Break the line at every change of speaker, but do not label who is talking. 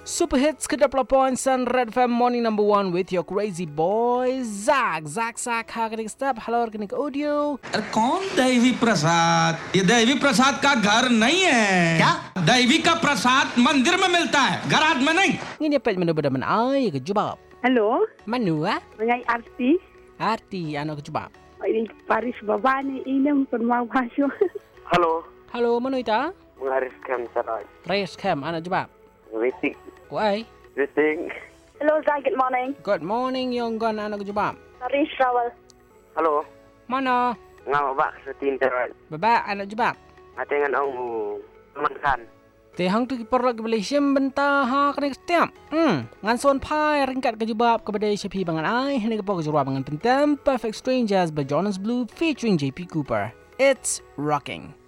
Super hits ke 20.9 Red FM Morning number 1 with your crazy boy Zak हाकनिक step hello organic audio.
अरे कौन दैवी प्रसाद? ये दैवी प्रसाद का घर नहीं है। क्या? दैवी का प्रसाद मंदिर में मिलता है, गराज में नहीं।
Ini pet menu pada mana ai ke jubab.
Hello,
Manu
dengan Arti.
Arti anak ke jubab.
Ini Paris Baba ni ini penmau bahasa.
Halo,
Hello manu ita?
Mengaris Cam Sarai.
Race cam anak jubab.
Waiting.
Wai.
Waiting.
Hello, Zai, good morning.
Good morning yung gon anak ke jubab.
Paris Travel.
Halo,
Mana?
ngau bak setin terat.
Baba anak jubab.
Ate ngan ong temankan.
Te hang tu kiper ke Malaysia bentah haकनिक step. Ngan son pai ringkat ke jubab kepada SCP bangan ai hene ke pok jurua bangan pentem Perfect Strangers by Jonas Blue featuring JP Cooper. It's rocking.